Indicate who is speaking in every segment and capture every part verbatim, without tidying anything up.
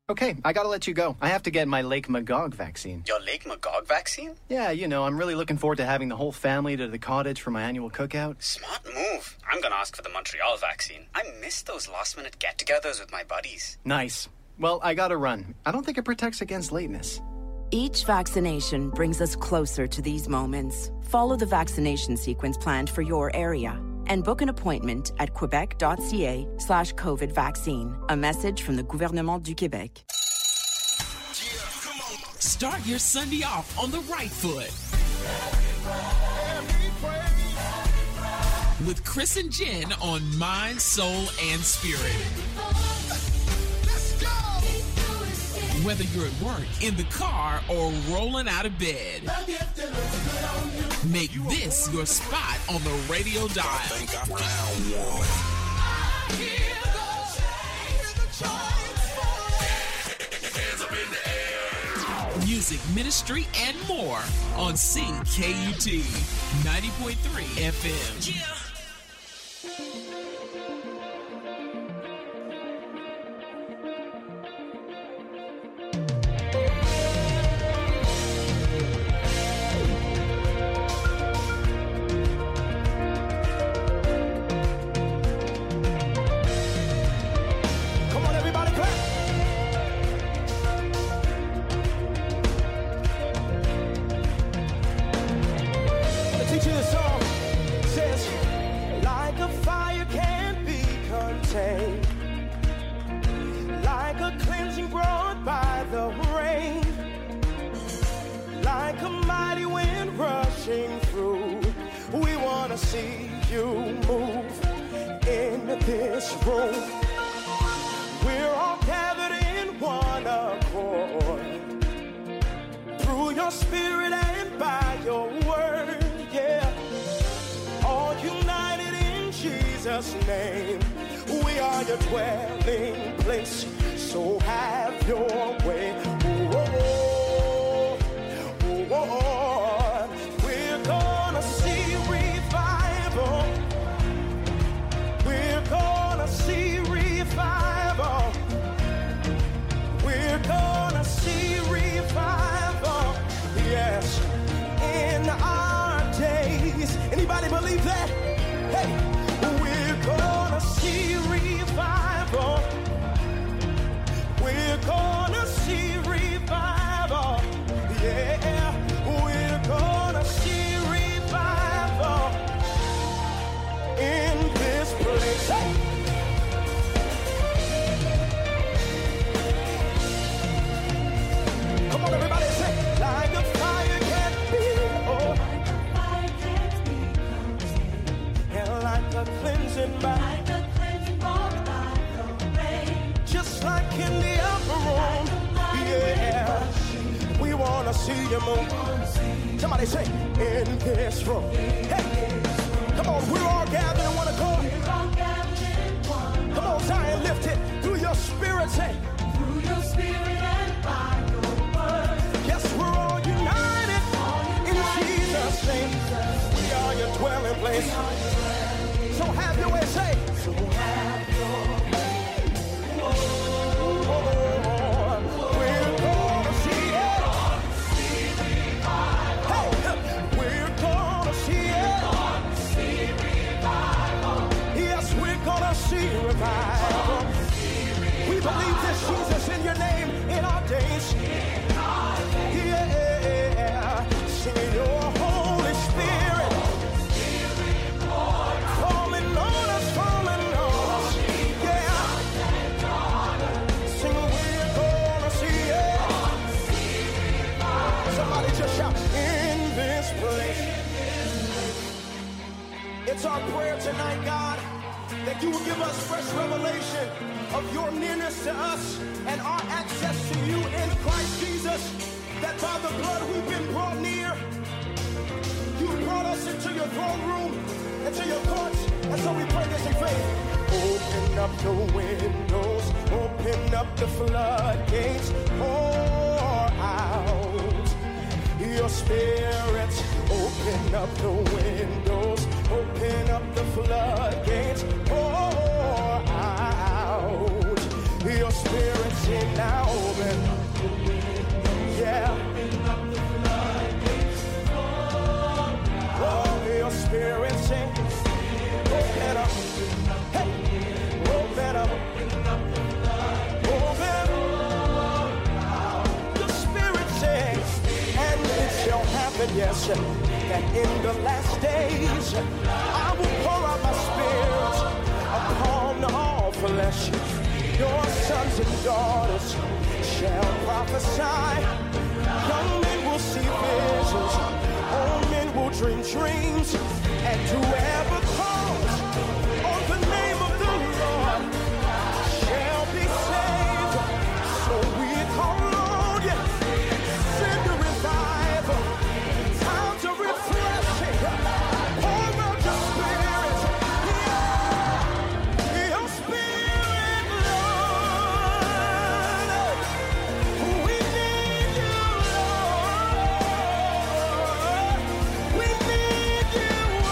Speaker 1: Okay, I gotta let you go. I have to get my Lake Magog vaccine.
Speaker 2: Your Lake Magog vaccine?
Speaker 1: Yeah, you know, I'm really looking forward to having the whole family to the cottage for my annual cookout.
Speaker 2: Smart move. I'm gonna ask for the Montreal vaccine. I miss those last-minute get-togethers with my buddies.
Speaker 1: Nice. Well, I gotta run. I don't think it protects against lateness.
Speaker 3: Each vaccination brings us closer to these moments. Follow the vaccination sequence planned for your area and book an appointment at quebec.ca slash COVID vaccine. A message from the Gouvernement du Québec.
Speaker 4: Start your Sunday off on the right foot. With Chris and Jen on Mind, Soul, and Spirit. Whether you're at work, in the car, or rolling out of bed, make this your spot on the radio dial. I think I found one. Music, ministry, and more on C K U T ninety point three F M. Yeah.
Speaker 5: It's our prayer tonight, God, that you will give us fresh revelation of your nearness to us and our access to you in Christ Jesus, that by the blood we've been brought near. You brought us into your throne room, into your courts, and so we pray this in faith. Open up the windows, open up the floodgates, pour out your spirit. Open up the windows, open up the floodgates, pour out your spirit in now. promise that in the last days I will pour out my spirit upon all flesh. Your sons and daughters shall prophesy. Young men will see visions, old men will dream dreams, and whoever calls on the name of the Lord shall be saved. So we call on you, send a revival, times of refreshing, pour out your spirit, yeah, your spirit, Lord. We need you, Lord. We need you, oh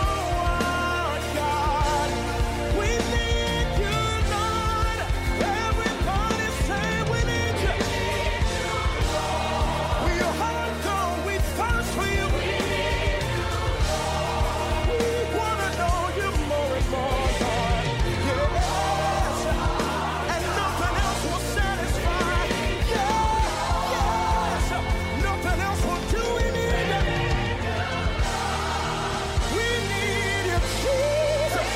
Speaker 5: God. We need you, Lord. Everybody say we need you. We are hunger, we thirst for you. We want to know you more and more, Lord. Yes. And nothing else will satisfy. Yeah. Yes. Nothing else will do. We need you. We need you, Jesus.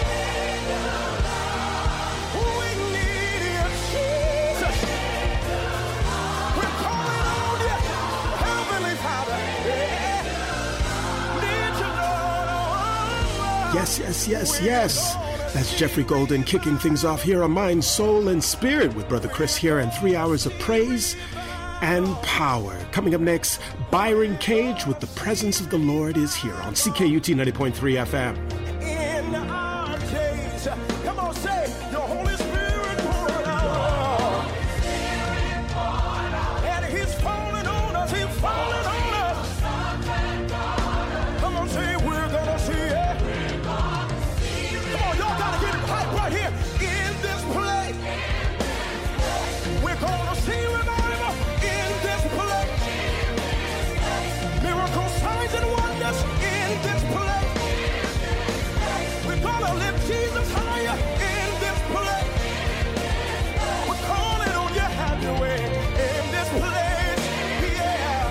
Speaker 5: We need you, Jesus. We're calling on you, Heavenly Father. Yeah. Need you, Lord. Oh,
Speaker 6: Yes, yes, yes, yes. That's Jeffrey Golden kicking things off here on Mind, Soul, and Spirit with Brother Chris here and three hours of praise and power. Coming up next, Byron Cage with The Presence of the Lord is Here on C K U T ninety point three F M.
Speaker 5: in our days. Come on, say, the Holy Spirit poured out. And He's falling on us. He's falling on us. Come on, say, we're gonna see it. Come on, y'all gotta get it right, right here in this place. We're gonna see revival in this place. Miracles, signs, and wonders in this place. We're gonna lift Jesus higher in this place. We're calling on you, have your way in this place. Yeah.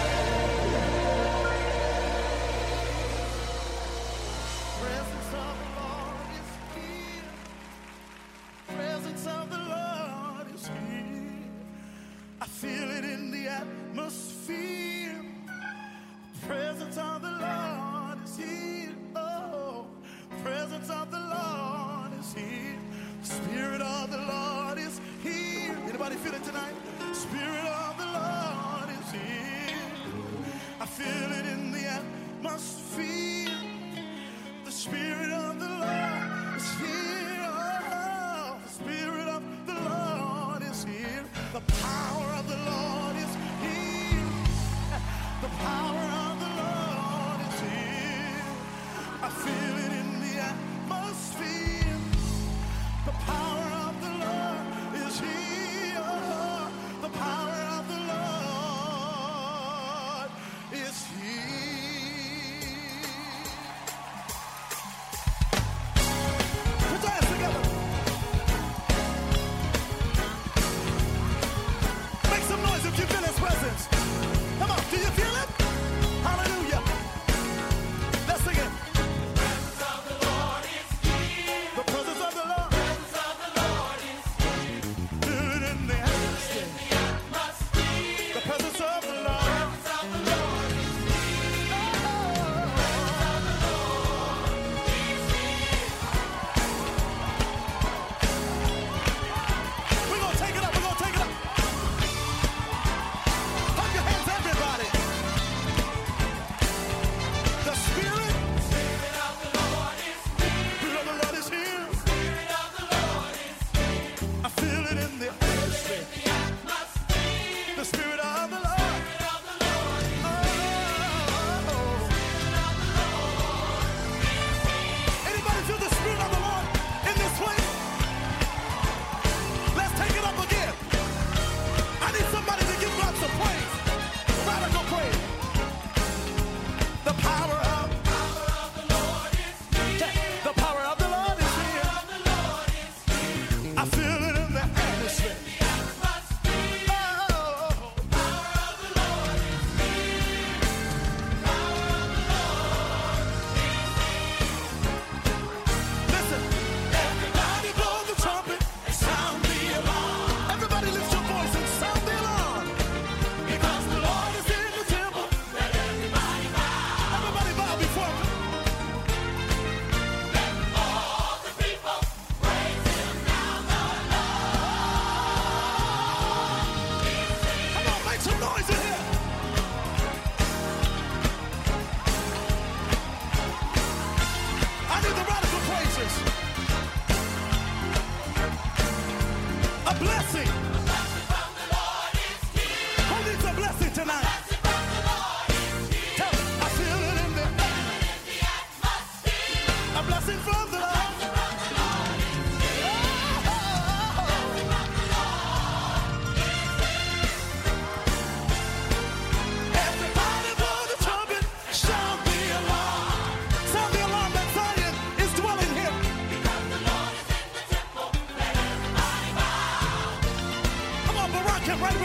Speaker 5: Presence of the Lord is here. Presence of the Lord is here. I feel it in the atmosphere. Presence of the Lord is here. Oh, presence of the Lord is here. Spirit of the Lord is here. Anybody feel it tonight? Spirit of the Lord is here. I feel it in the atmosphere. The Spirit of the Lord is here. Oh, the Spirit of the Lord is here. The power of the Lord is here. The power of the Lord is here. I feel it in the atmosphere. The power of the Lord is here. The power of the Lord is here. Put your hands together.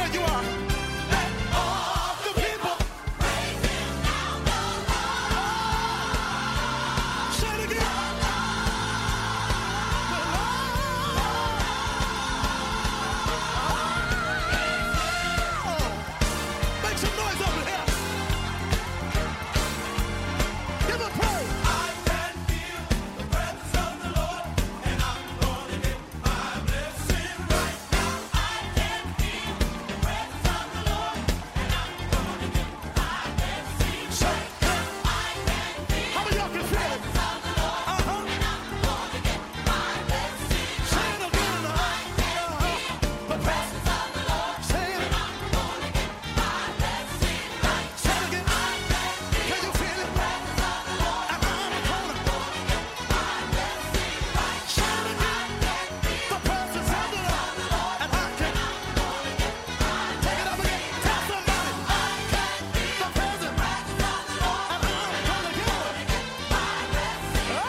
Speaker 5: where you are. Let all the people praise him now, the Lord. Say it again. Make some noise over here. Give him praise. I can feel the presence of the Lord, and I'm gonna get my blessing right now. I can feel the presence of the Lord, and I'm gonna get my blessing right now. I can feel how many y'all can feel it? Uh-huh. And I'm gonna get my blessing. Say it again. Uh-huh. The presence of the Lord. Say it. And I'm gonna get my blessing right. Say it again. Can you feel it? And I'm gonna get my blessing right. Say it again. The presence of the Lord. And I can take it up again. Tell somebody. I can feel the presence of the Lord. And I'm gonna get my blessing. Oh,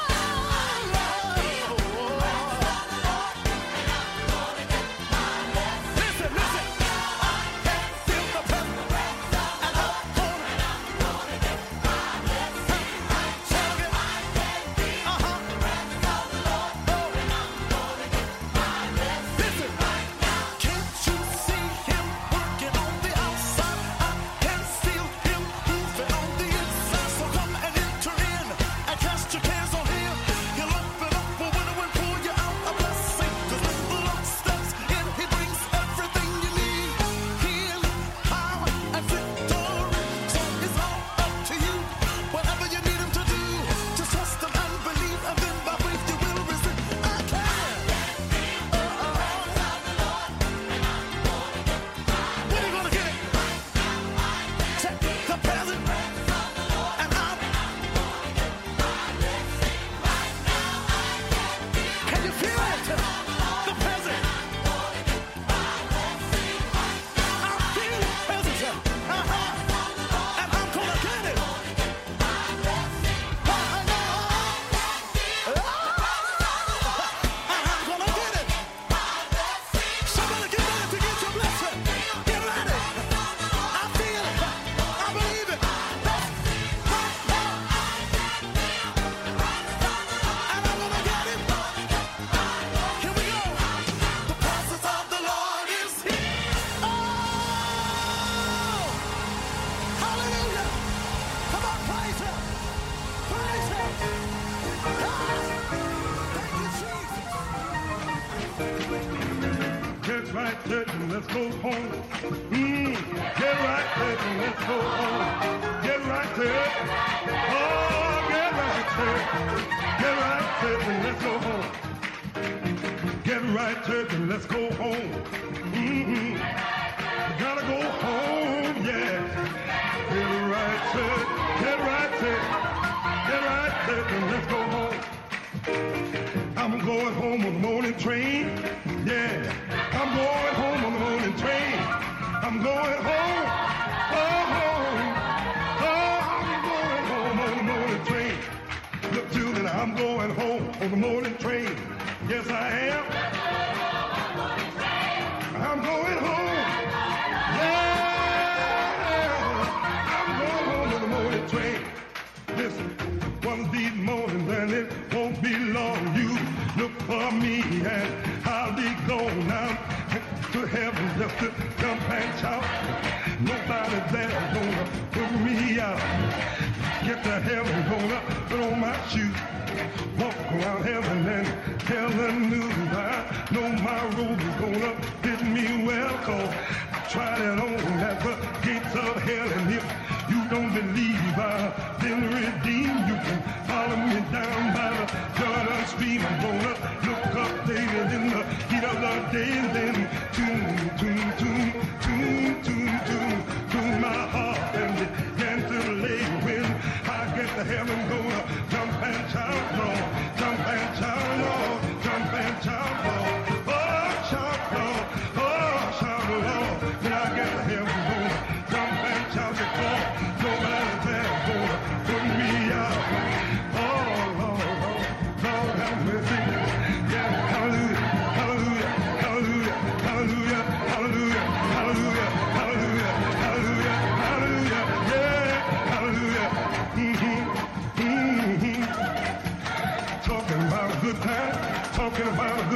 Speaker 5: listen, listen. I can feel the presence, and I'm gonna get my blessing. Say it again. Uh-huh. Listen. Can't you see him working on the outside? I can feel him moving on the inside. So come and enter in and cast your cares on him. He'll open up a window and pour you out a blessing. 'Cause when the Lord steps in, he brings everything you need. Healing, power, and victory. So it's all up to you. Whatever you need him to do, just trust him and believe, and then by faith you will receive. I can. When you gonna get it? Check the present, and I'm. Can you feel it? The present. I feel the presence. Uh-huh. And I'm gonna get it. I know. And I'm gonna get it. Somebody get ready to get your blessing. Get ready. I feel it. I believe it. That's right now. And I'm gonna get it. Here we go. The presence of the Lord is here. Oh, hallelujah. Come on, praise him. Praise him. Ah, thank you, Jesus.
Speaker 7: Get right, church, and let's go home. Mm, get right, church, and let's go home. Get right, church. Oh, get right, church. Get right, church, and let's go home. Get right, church, and let's go home. Mm-hmm. Gotta go home, yeah. Get right, church. Get right, church. Get right, church, and let's go home. I'm going home on the morning train. Yeah, I'm going home on the morning train. I'm going home. Oh, home. Oh, I'm going home on the morning train. Look, children, I'm going home on the morning train. Yes, I am. I'm going home. Yeah, I'm going home on the morning train. Listen, one of these mornings and it won't be long. You look for me and I'll be going out to heaven just to jump and shout. Nobody there gonna put me out. Get to heaven, gonna put on my shoes. Walk around heaven and tell the news. I know my road is gonna fit me well, 'cause I tried it on at the gates of hell. And if you don't believe I've been redeemed, you can follow me down by the Jordan stream. I'm gonna look up David in the heat of the day, and then tune, tune, tune, tune, tune, tune, tune my heart and begin to lay. When I get to heaven, gonna jump and shout, Lord, jump and shout, Lord, jump and shout, Lord, oh, shout, Lord, oh, shout, Lord. When I get to heaven, gonna jump and shout, because nobody there gonna put me out. Oh, Lord, Lord, Lord, have mercy. Yeah, hallelujah, hallelujah, hallelujah,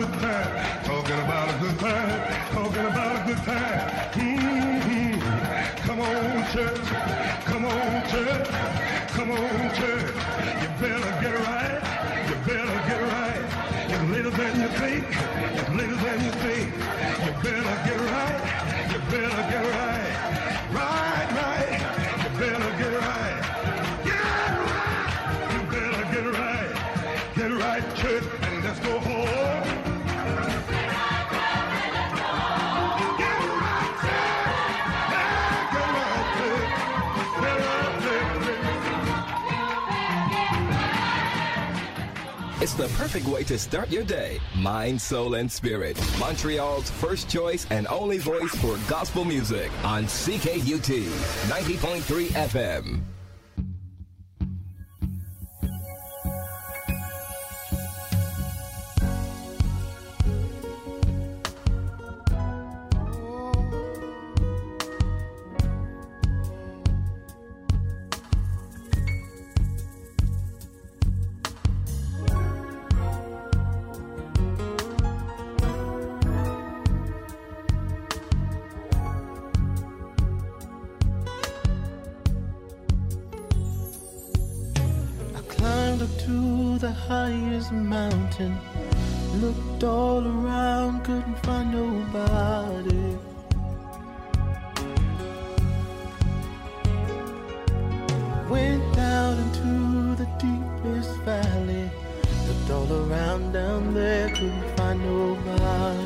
Speaker 7: good time. Talking about a good time. Talking about a good time. Mm-hmm. Come on, church. Come on, church. Come on, church. You better get right. You better get right. It's later than you think. It's later than you think. You better get right. You better get right. Right, right. You better get right. Get right. You better get right. Get right, church, and let's go home. Get right, church. Yeah, get right, church. Get right, church.
Speaker 8: It's the perfect way to start your day. Mind, soul, and spirit. Montreal's first choice and only voice for gospel music on C K U T ninety point three F M.
Speaker 5: Mountain, looked all around, couldn't find nobody. Went down into the deepest valley, looked all around down there, couldn't find nobody.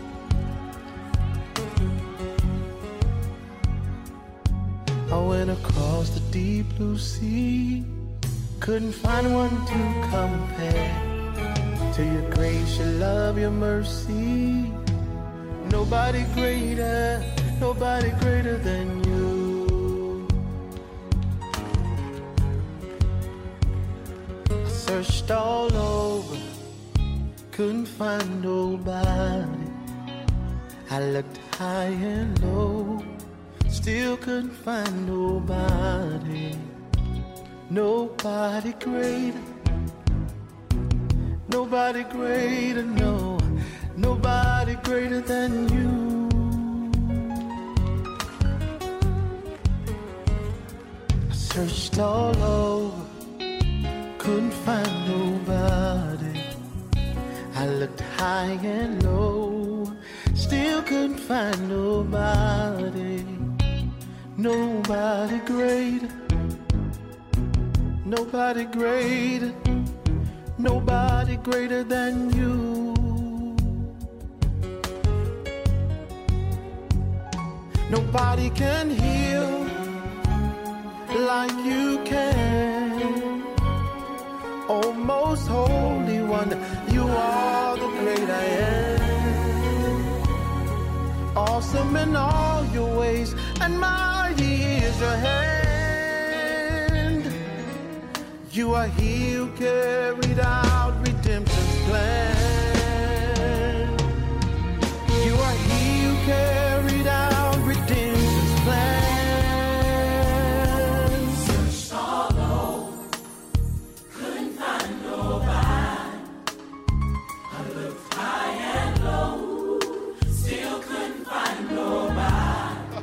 Speaker 5: I went across the deep blue sea, couldn't find one to compare to your grace, your love, your mercy. Nobody greater, nobody greater than you. I searched all over, couldn't find nobody. I looked high and low, still couldn't find nobody. Nobody greater, nobody greater, no, nobody greater than you. I searched all over, couldn't find nobody. I looked high and low, still couldn't find nobody. Nobody greater, nobody greater, nobody greater than you. Nobody can heal like you can. Oh, most holy one, you are the great I am. Awesome in all your ways, and mighty is your hand. You are he who carried out redemption's plan. You are he who carried out redemption's plan.
Speaker 9: Searched all over, couldn't find nobody. I looked high and low, still couldn't find nobody.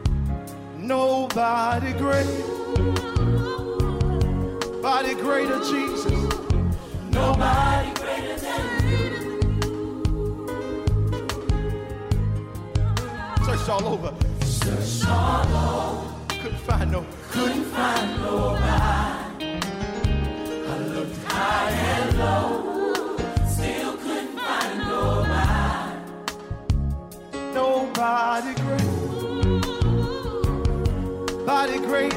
Speaker 5: Nobody great, nobody greater, Jesus.
Speaker 9: Nobody greater than you.
Speaker 5: Searched all over,
Speaker 9: Searched all over,
Speaker 5: couldn't find no,
Speaker 9: couldn't find nobody. I looked high and low, still couldn't find nobody.
Speaker 5: nobody great, nobody great,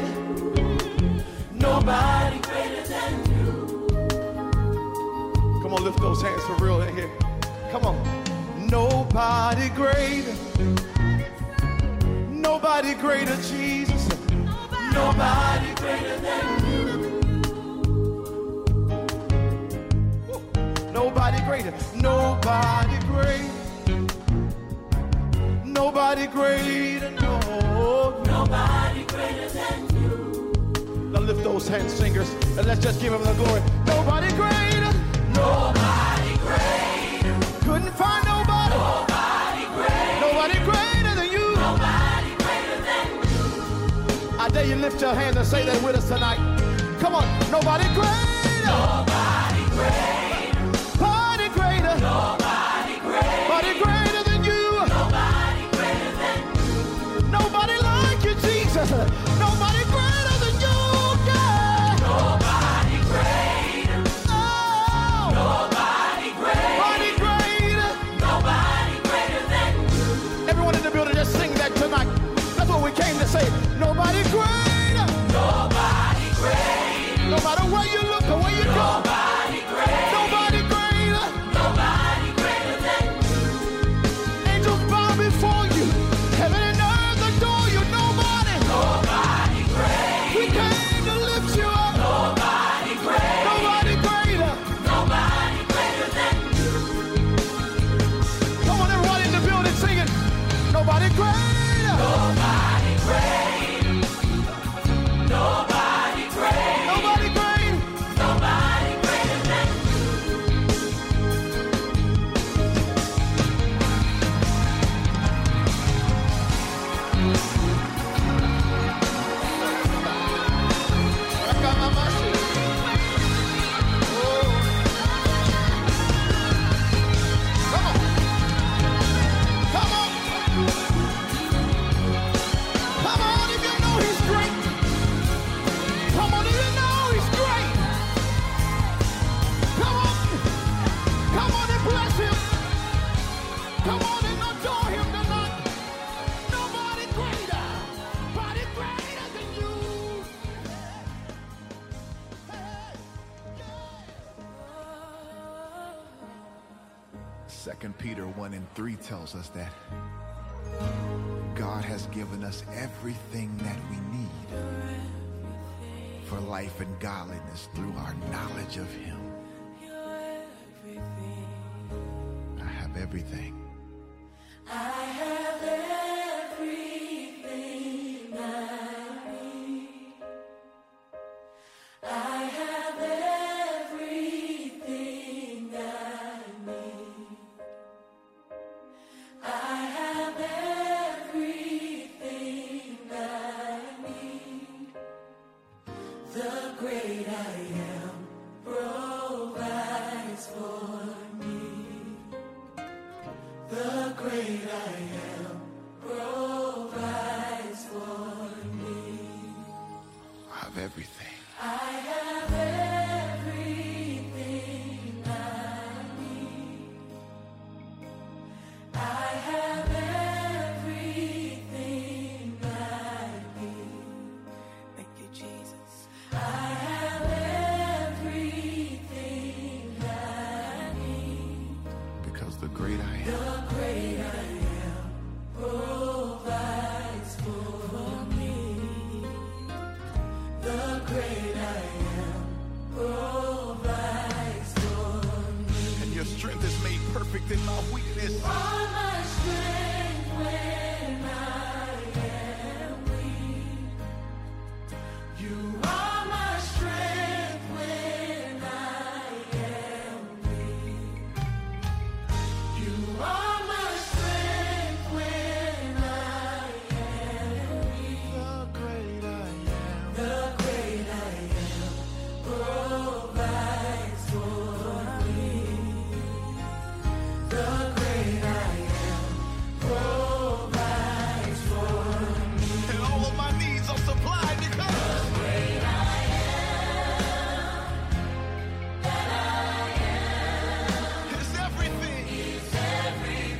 Speaker 9: Nobody greater than you.
Speaker 5: Come on, lift those hands for real in here. Come on. Nobody greater, nobody greater, Jesus.
Speaker 9: Nobody greater than you.
Speaker 5: Nobody greater, nobody greater, nobody greater, no.
Speaker 9: Nobody greater than you.
Speaker 5: Now lift those hands, singers, and let's just give him the glory. Nobody greater,
Speaker 9: Nobody greater.
Speaker 5: couldn't lift your hand and say that with us tonight? Come on. Nobody greater. Nobody greater. Nobody greater. Nobody greater. Nobody greater than you. Nobody greater than you. Nobody like you, Jesus. Nobody greater than you, God. Nobody greater. Oh. Nobody greater. Nobody greater. Nobody greater than you. Everyone in the building, just sing that tonight. That's what we came to say. Nobody greater. Nobody greater. No matter where you look or where you go. Nobody greater. Nobody greater. Nobody greater than you. Angels bow before you. Heaven and earth adore you. Nobody. Nobody greater. We came to lift you up. Nobody greater. Nobody greater. Nobody greater than you. Come on, everybody in the building singing. Nobody greater. Nobody greater. Nobody greater. Nobody greater. Nobody greater than Come on. Come on. Come on if you know he's great. Come on if you know he's great. Come on. Come on and bless him. Come on and adore him tonight. Nobody greater. Nobody greater than you.
Speaker 10: Second Peter one and three tells us that God has given us everything that we need for life and godliness through our knowledge of him. I have everything.
Speaker 9: I have everything I need. I have everything I need. I have everything I need. The great I am provides for me. The great I am provides for me.
Speaker 10: I have everything.
Speaker 9: I have everything I need. I have everything I need. Thank you, Jesus. I have everything I need.
Speaker 10: Because the great I am.
Speaker 9: The great I am provides for me. The great I am provides for me.
Speaker 10: And your strength is made perfect in my weakness.
Speaker 9: All my strength when I am weak. You are my strength when I am weak. You are my strength when I am weak. The great I am. The great I am provides for me. The great I am provides for me.
Speaker 10: And all of my needs are supplied because
Speaker 9: The great I am that I am
Speaker 10: it's everything.
Speaker 9: is everything.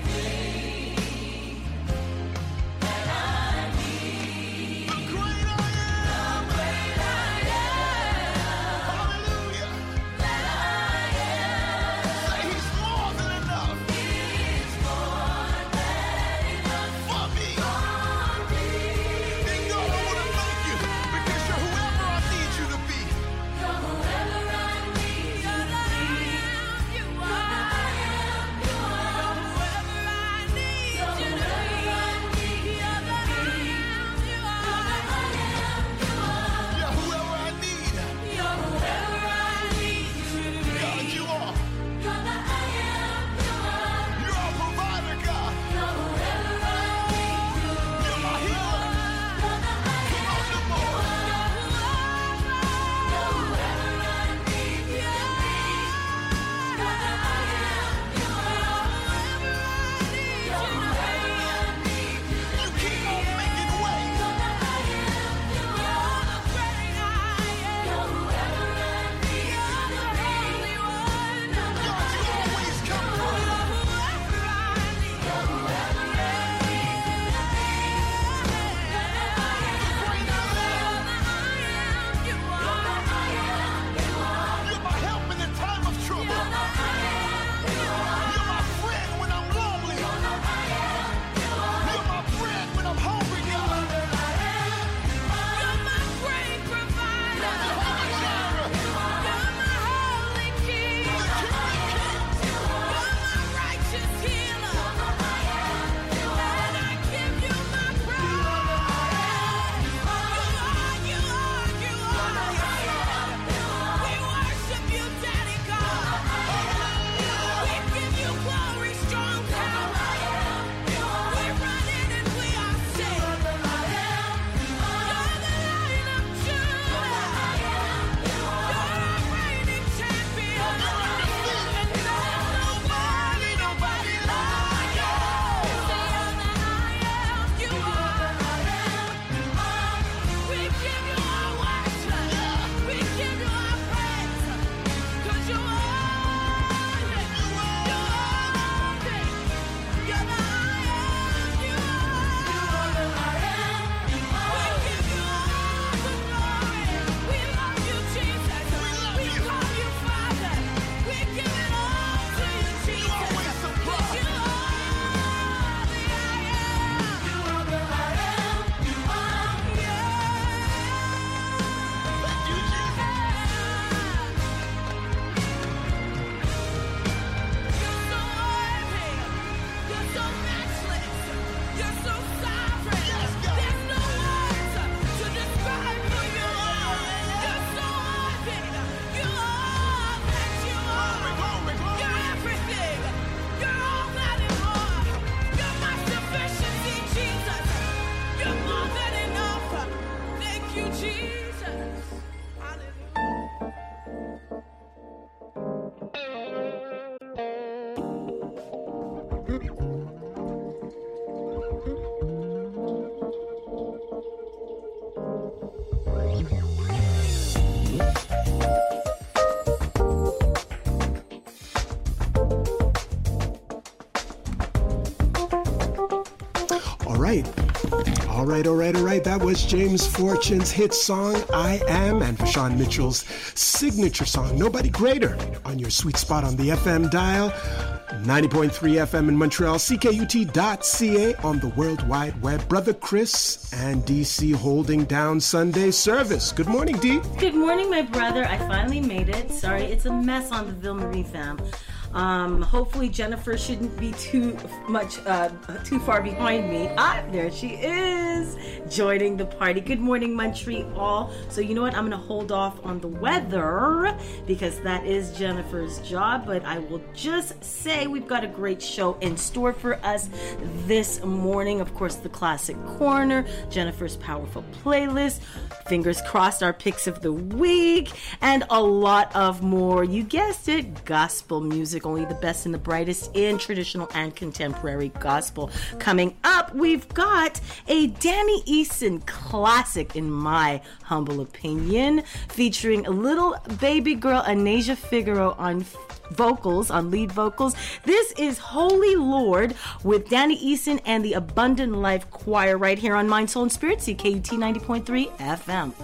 Speaker 6: right. All right, all right, all right. That was James Fortune's hit song, I Am, and Vashawn Mitchell's signature song, Nobody Greater, on your sweet spot on the F M dial. ninety point three F M in Montreal, C K U T dot C A on the World Wide Web. Brother Chris and D C holding down Sunday service. Good morning, D.
Speaker 11: Good morning, my brother. I finally made it. Sorry, it's a mess on the Ville Marie fam. Um, hopefully Jennifer shouldn't be too much, uh, too far behind me. Ah, there she is, joining the party. Good morning, Montreal. So you know what? I'm going to hold off on the weather because that is Jennifer's job. But I will just say we've got a great show in store for us this morning. Of course, the Classic Corner, Jennifer's Powerful Playlist, fingers crossed, our picks of the week, and a lot of more. You guessed it, gospel music. Only the best and the brightest in traditional and contemporary gospel. Coming up, we've got a Danny Eason classic, in my humble opinion, featuring little baby girl Anasia Figaro on vocals, on lead vocals. This is Holy Lord with Danny Eason and the Abundant Life Choir right here on Mind, Soul, and Spirit, C K U T ninety point three F M.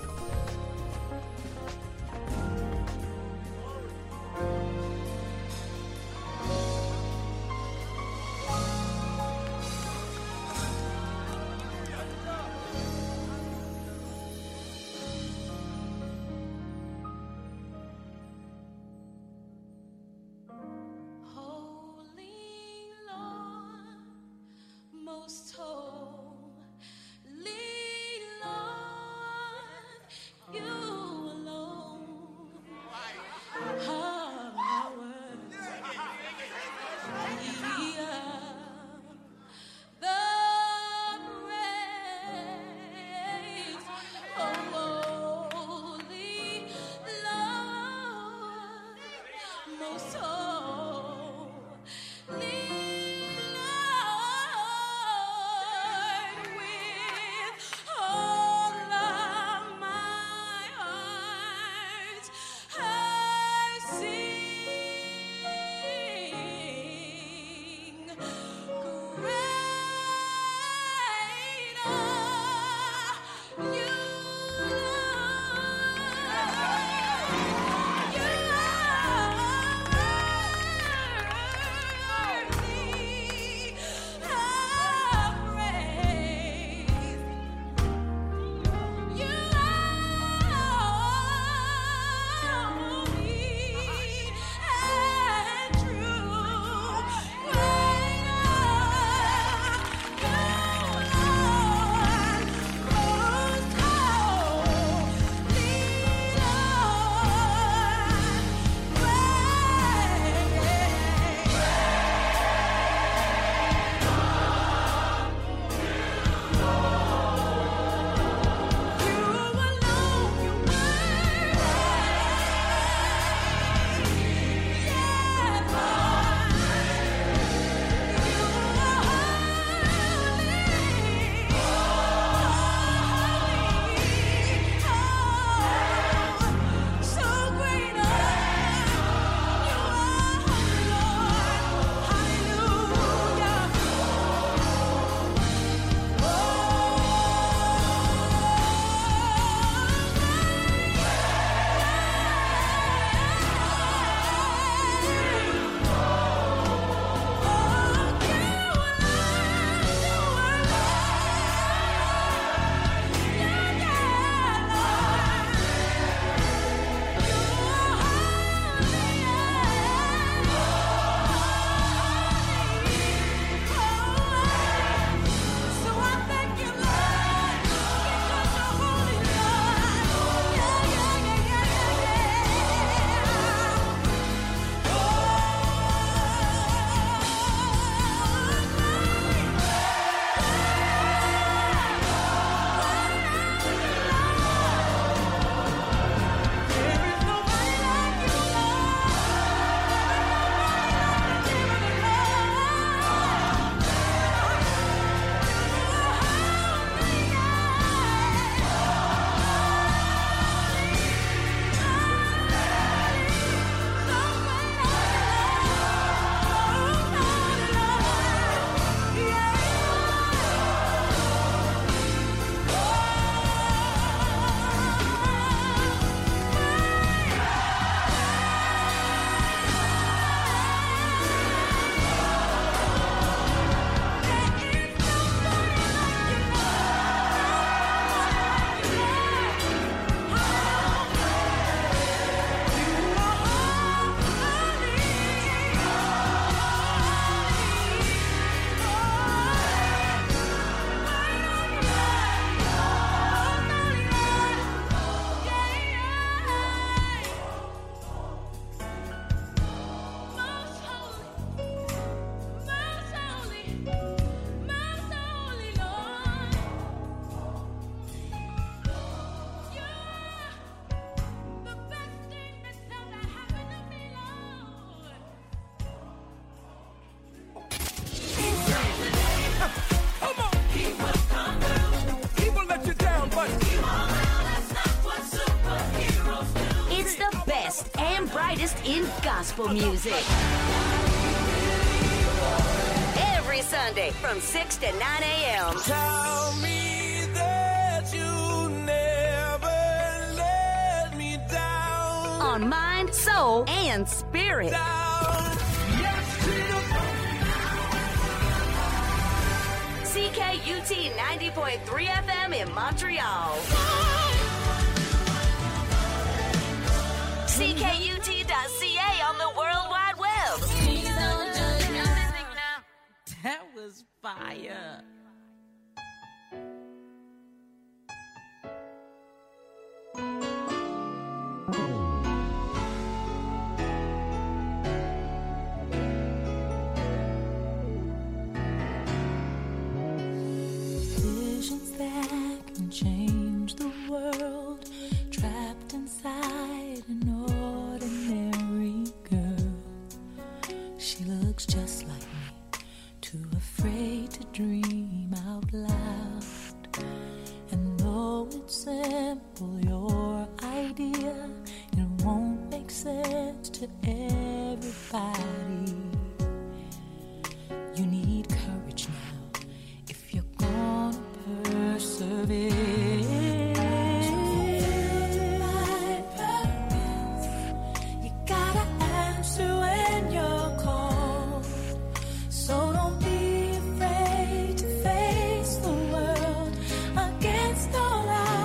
Speaker 9: Most holy Lord, you
Speaker 12: in gospel music. Every Sunday from six to nine a.m.
Speaker 5: Tell me that you never let me down.
Speaker 12: On Mind, Soul, and Spirit. C K U T ninety point three F M in Montreal. C K U T dot C A on the World Wide Web.
Speaker 11: That was fire.
Speaker 9: Visions that can change the world, trapped inside an ordinary girl. She looks just like me, too afraid to dream out loud. And though it's simple, your idea, it won't make sense to everybody. You need courage now if you're gonna persevere. You gotta answer when you're called. So don't be afraid to face the world against all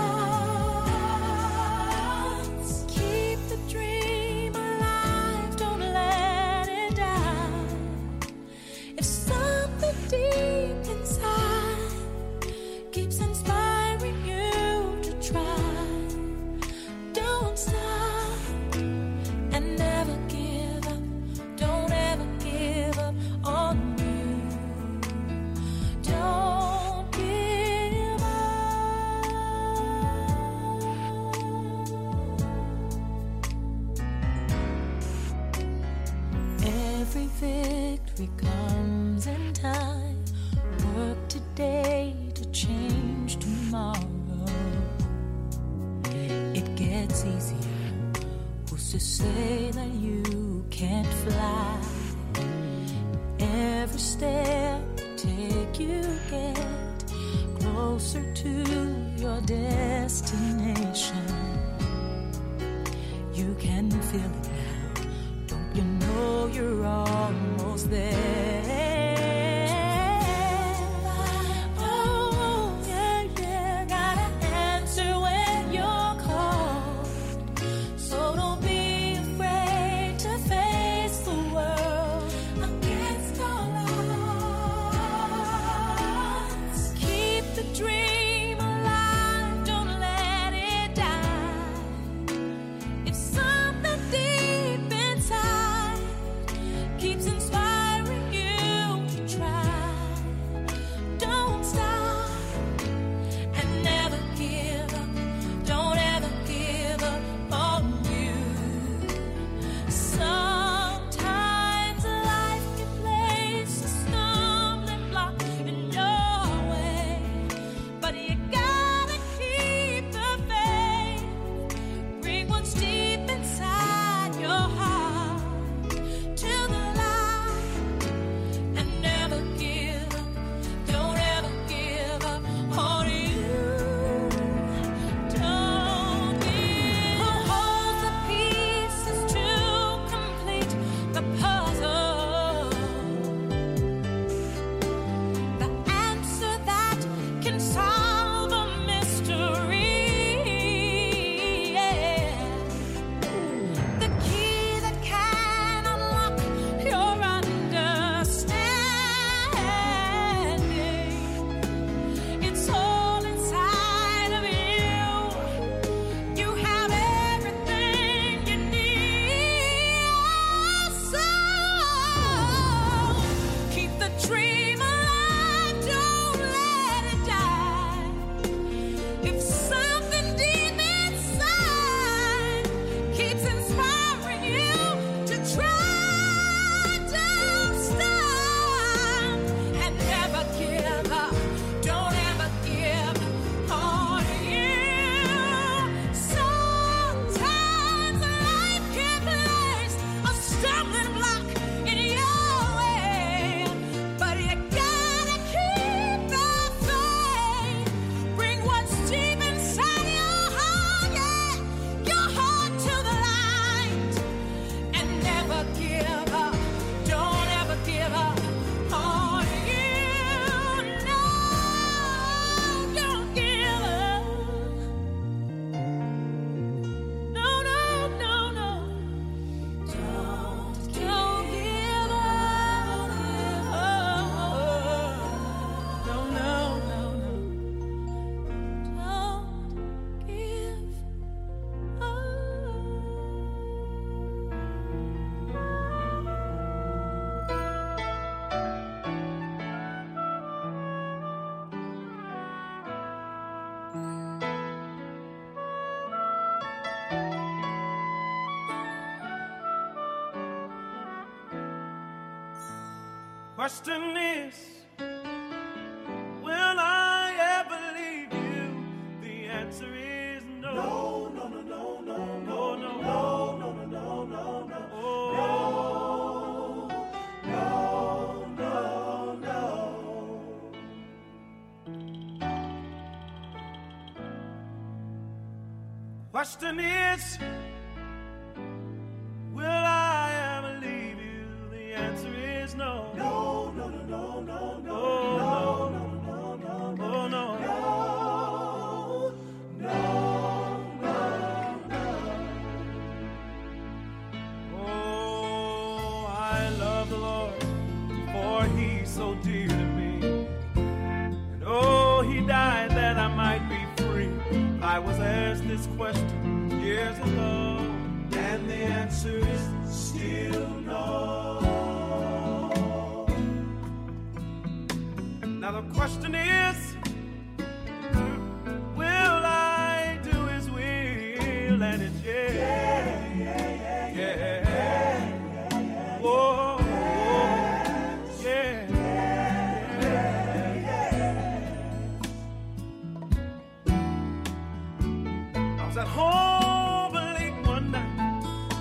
Speaker 9: odds. Keep the dream alive, don't let it die. If something deep inside keeps inspiring you to try, don't stop and never give up. Don't ever give up on you. Don't give up. Every victory comes in time. Work today to change tomorrow. It gets easier. Who's to say that you can't fly? Every step you take, you get closer to your destination. You can feel it now. Don't you know you're almost there? Oh, yeah, yeah. Gotta answer when you're called. So don't be afraid to face the world against all odds. Keep the dream alive, don't let it die. If something deep inside keeps inspiring
Speaker 5: Question is, will I ever leave you? The answer is no. No, no, no, no, no, no, no, no, no, no, no, no, no, no, no, no, no. Question is, will I ever leave you? The answer is no. No, no, no, no, no, no, no, no, no, no, no, no, no, no, no. Oh, I love the Lord, for He's so dear to me. And oh, He died that I might be free. I was asked this question years ago, and the answer is still no. Now the question is, will I do His will? And it's yeah, yeah, yeah, yeah, yeah, yeah. Whoa, yeah, yeah, yeah. I was at home late one night.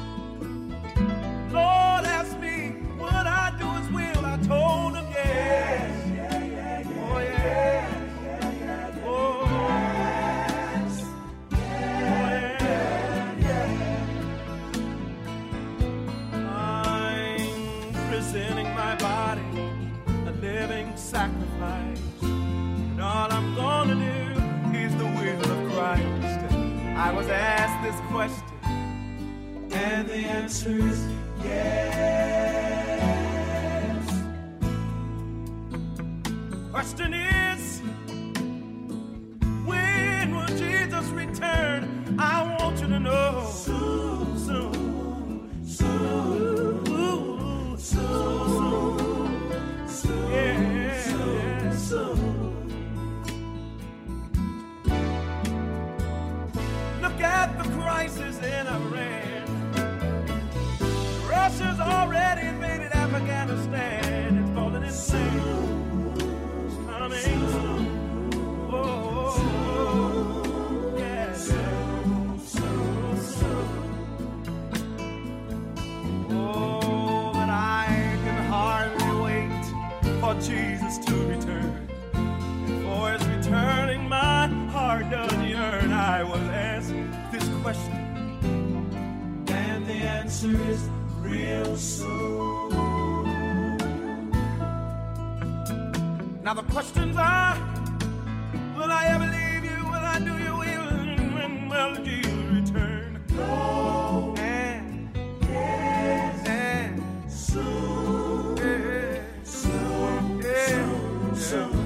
Speaker 5: Lord asked me, would I do His will? I told Him yes. Sacrifice, and all I'm gonna do is the will of Christ. I was asked this question, and the answer is yes. Question is, when will Jesus return? I want you to know soon, soon, soon, soon, soon, soon, yeah. Look at the crisis in Iran. Russia's already invaded Afghanistan. It's falling insane. It's coming soon. Oh, oh, oh, yeah. Oh, but I can hardly wait for Jesus to return. For His returning, my heart does yearn. I was asked this question, and the answer is real soon. Now the questions are, will I ever leave you? Will I do your will? When will Jesus return? No. And yes. And soon. Yeah. Soon. Yeah. Soon. Soon.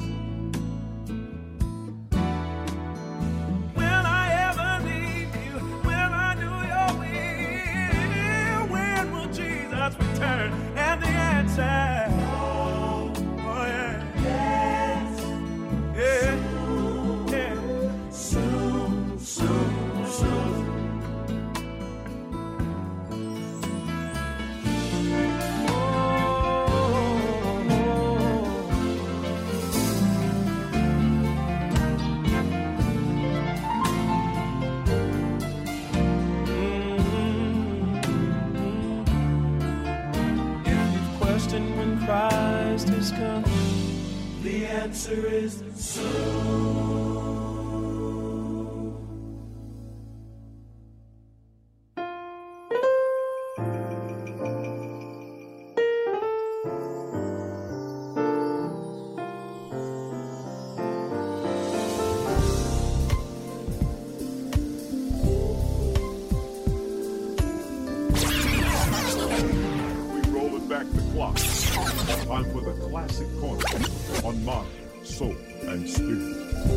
Speaker 5: Return, and the answer, oh, oh yeah, yes, yeah, yeah, soon, soon, soon. When Christ is coming, the answer is soon.
Speaker 13: Time for the Classic Corner on Mind, Soul, and Spirit.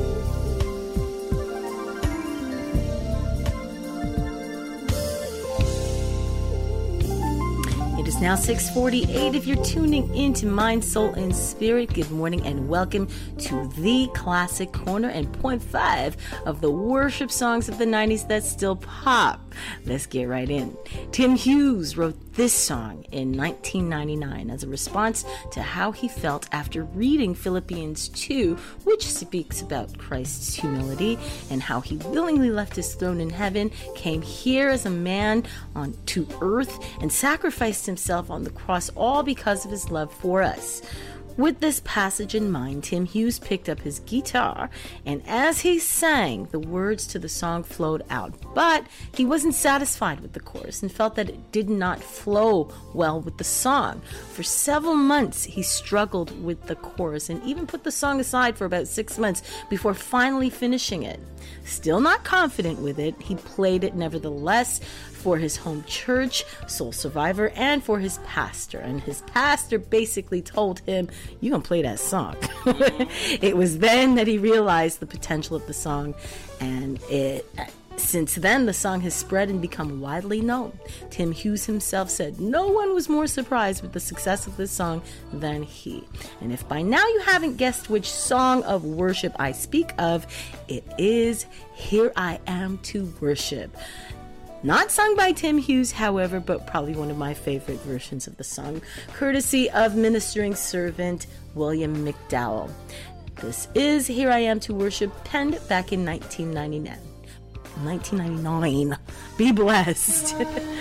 Speaker 11: It is now six forty-eight. If you're tuning into Mind, Soul, and Spirit, good morning and welcome to the Classic Corner and point five of the worship songs of the nineties that still pop. Let's get right in. Tim Hughes wrote this song in nineteen ninety-nine as a response to how he felt after reading Philippians two, which speaks about Christ's humility and how he willingly left his throne in heaven, came here as a man on to earth, and sacrificed himself on the cross, all because of his love for us. With this passage in mind, Tim Hughes picked up his guitar, and as he sang, the words to the song flowed out. But he wasn't satisfied with the chorus and felt that it did not flow well with the song. For several months, he struggled with the chorus and even put the song aside for about six months before finally finishing it. Still not confident with it, he played it nevertheless for his home church, Soul Survivor, and for his pastor. And his pastor basically told him, "You gonna play that song." It was then that he realized the potential of the song, and it since then the song has spread and become widely known. Tim Hughes himself said no one was more surprised with the success of this song than he. And if by now you haven't guessed which song of worship I speak of, it is Here I Am to Worship. Not sung by Tim Hughes, however, but probably one of my favorite versions of the song, courtesy of ministering servant William McDowell. This is Here I Am to Worship, penned back in nineteen ninety-nine. nineteen ninety-nine. Be blessed.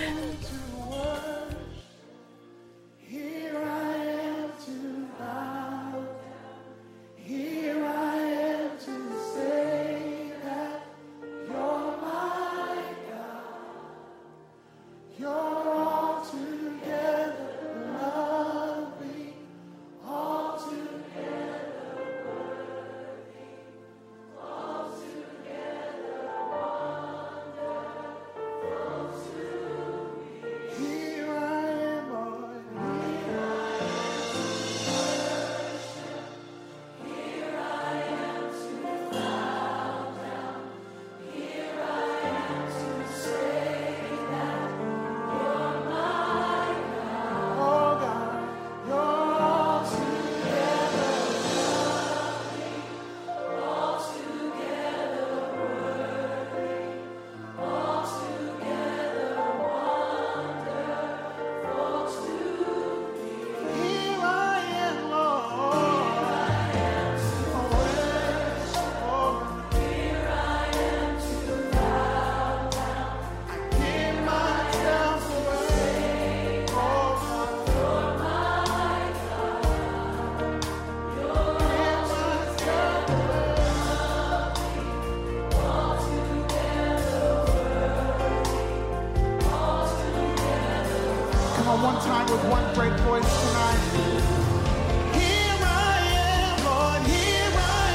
Speaker 5: One time with one great voice tonight. Here I am, Lord, here I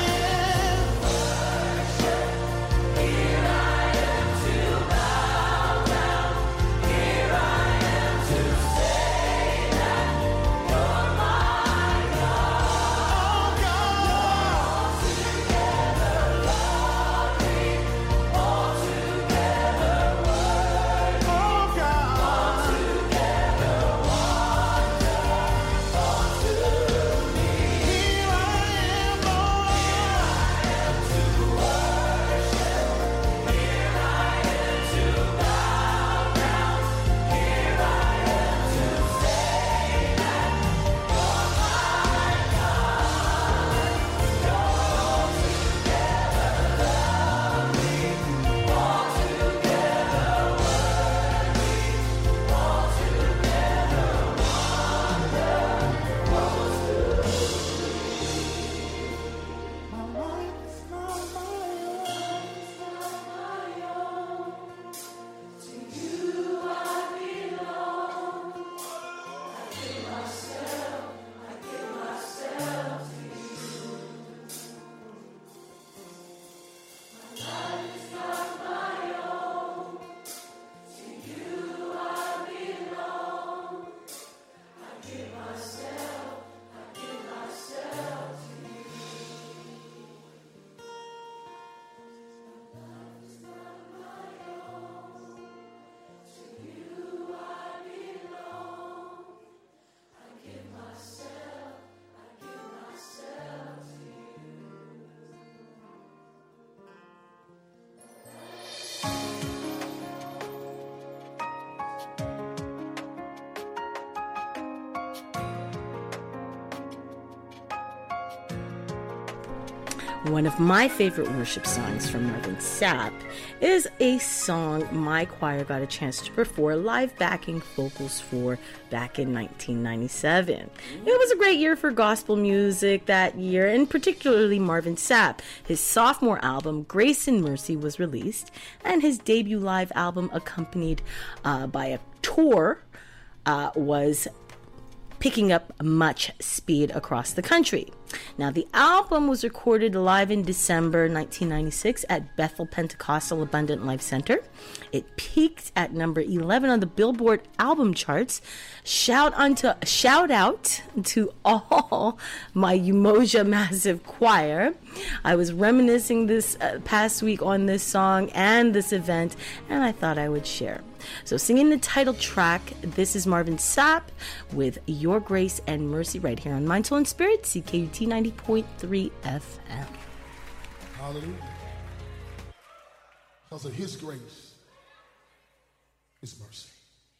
Speaker 5: am. Here I am to bow down. Here I am to say that you're my God. Oh God. All together lovely, all together worthy. Oh God. All together
Speaker 11: One of my favorite worship songs from Marvin Sapp is a song my choir got a chance to perform live backing vocals for back in nineteen ninety-seven. It was a great year for gospel music that year, and particularly Marvin Sapp. His sophomore album, Grace and Mercy, was released, and his debut live album, accompanied uh, by a tour, uh, was picking up much speed across the country. Now, the album was recorded live in December nineteen ninety-six at Bethel Pentecostal Abundant Life Center. It peaked at number eleven on the Billboard album charts. Shout unto, shout out to all my Umoja Massive Choir. I was reminiscing this uh, past week on this song and this event, and I thought I would share. So, singing the title track, this is Marvin Sapp with Your Grace and Mercy right here on Mind, Soul, and Spirit, C K U T ninety point three F M.
Speaker 14: Hallelujah. Because of His grace, His mercy.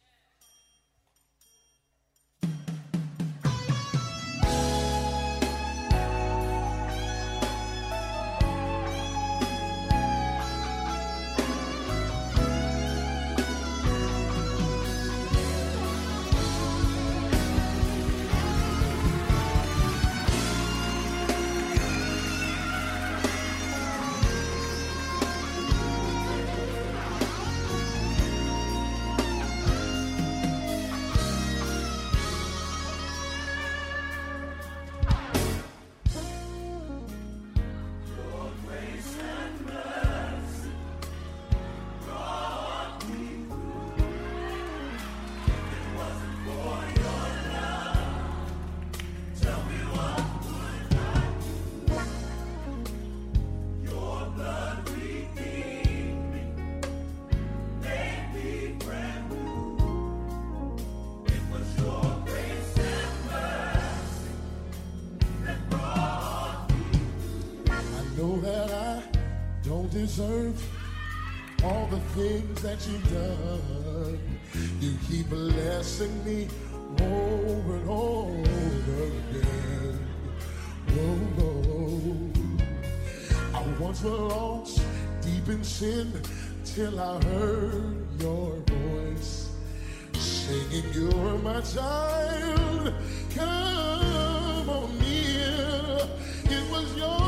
Speaker 14: Deserve all the things that you've done. You keep blessing me over and over again. Oh, oh. I once was lost deep in sin till I heard your voice singing, "You're my child, come on near." It was your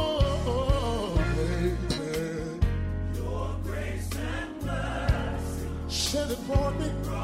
Speaker 14: shed upon me.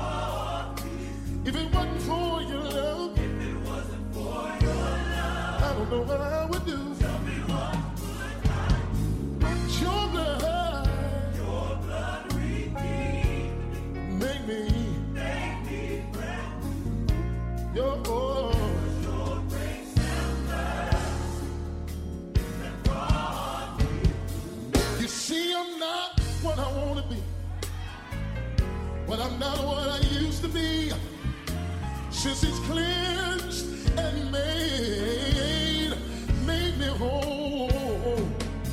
Speaker 14: If it wasn't for your love, if it wasn't for your love, I don't know what I would do. Tell me what would I do? Your blood, your blood redeemed me. Make me, make me brand new. Your oh, your grace and mercy that brought me. You see, I'm not what I want to be, but I'm not what I used to be. Since He's cleansed and made, made me whole,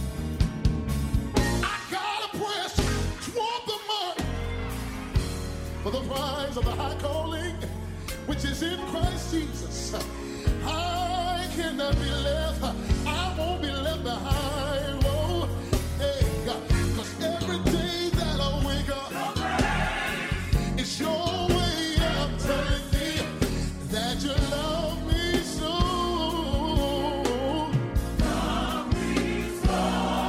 Speaker 14: I gotta press toward the mark for the prize of the high calling, which is in Christ Jesus. I cannot be left, I won't be left behind. Oh, hey, God, 'cause every day that I wake up, it's your way of telling me that you love me so. Love me so.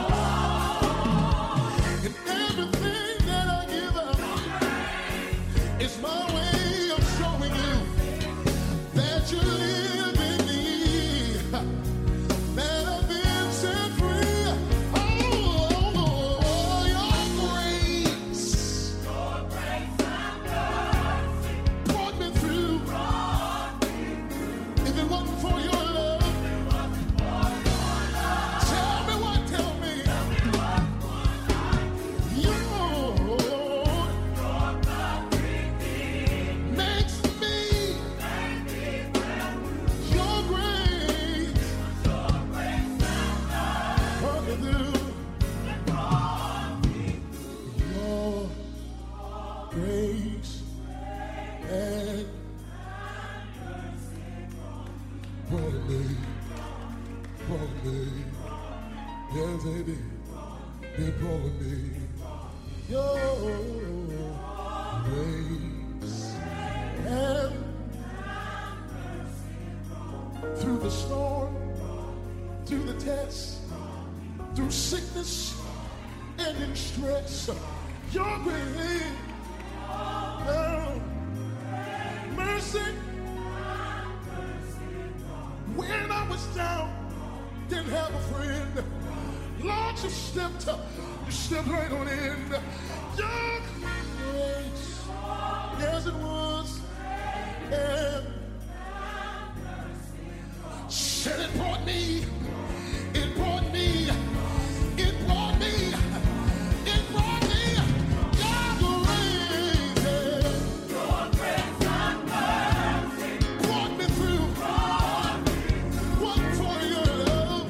Speaker 14: And everything that I give up, it's my way of showing you that you live in me, that I've been set free. Oh, oh, oh, your grace. Your grace. Brought me through. Brought me through. If it wasn't for your love, if it wasn't for your love, tell me what, tell me. Tell me what would I do? Your, your blood redeemed makes me, make me brand new. Your grace, your grace and mercy brought me through. It brought me through. Your grace and mercy brought me, brought me, Yes, they did. They brought me your grace and through the storm, through the test, through sickness and in stress, your grace, oh, mercy. When I was down, didn't have a friend. Lord, you stepped up, you stepped right on in. Your grace, yes it was, and said it brought me, it brought me, it brought me, it brought me. Your grace, your grace and mercy brought me through. What for your love?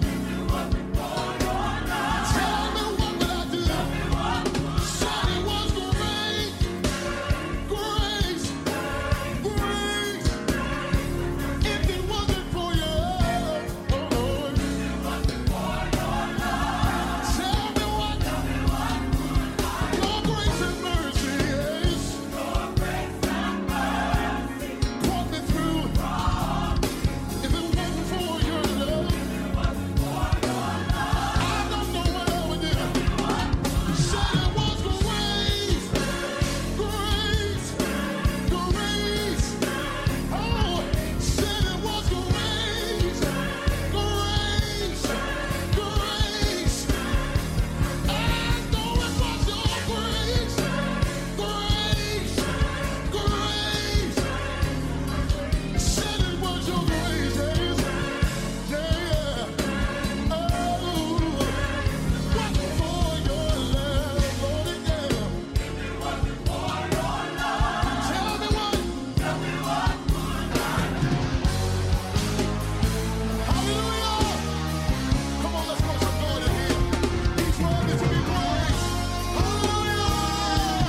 Speaker 14: Tell me what would I do? Said it was great, grace, grace. If it wasn't for your love, oh Lord. Tell me what your grace and mercy is. Brought me through. If it wasn't for your love, I don't know what I would do. Said it was grace, grace, grace. Oh, said it was grace, grace, grace. I know it was your grace, grace, grace. Said it was your grace, yes, yeah. Oh, what for your love, Lord, yeah. Tell me what, hallelujah. Come on, let's worship God in here. He's worthy to be praised. Hallelujah.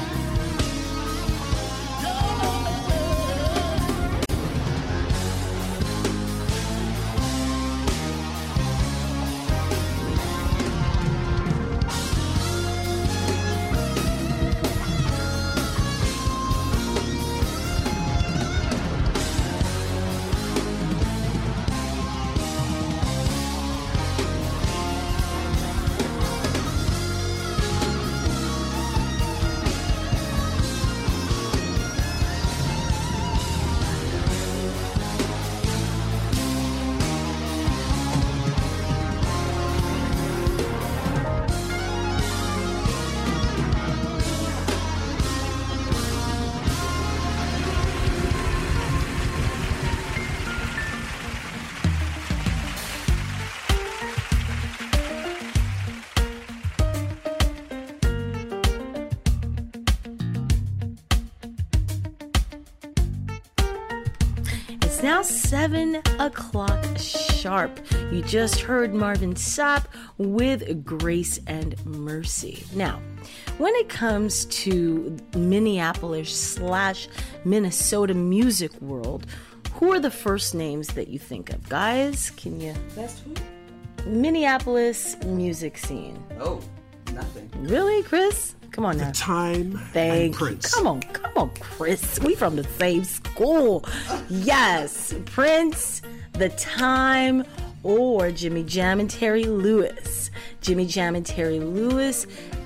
Speaker 11: It's now seven o'clock sharp. You just heard Marvin Sapp with Grace and Mercy. Now, when it comes to Minneapolis slash Minnesota music world, who are the first names that you think of? Guys, can you?
Speaker 15: That's who?
Speaker 11: Minneapolis music scene.
Speaker 15: Oh, nothing.
Speaker 11: Really, Chris? Come on now.
Speaker 6: The Time
Speaker 11: Thank
Speaker 6: and
Speaker 11: you.
Speaker 6: Prince.
Speaker 11: Come on, come on, Chris. We from the same school. Yes, Prince, The Time, or Jimmy Jam and Terry Lewis. Jimmy Jam and Terry Lewis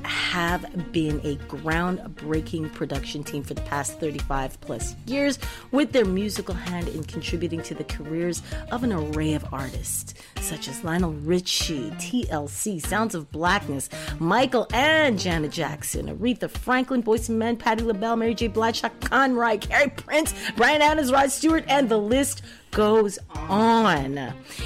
Speaker 11: have been a groundbreaking production team for the past thirty-five plus years, with their musical hand in contributing to the careers of an array of artists such as Lionel Richie, T L C, Sounds of Blackness, Michael and Janet Jackson, Aretha Franklin, Boyz two Men, Patti LaBelle, Mary J. Blige, Shaka Khan, Mariah Carey, Prince, Bryan Adams, Rod Stewart, and the list goes on.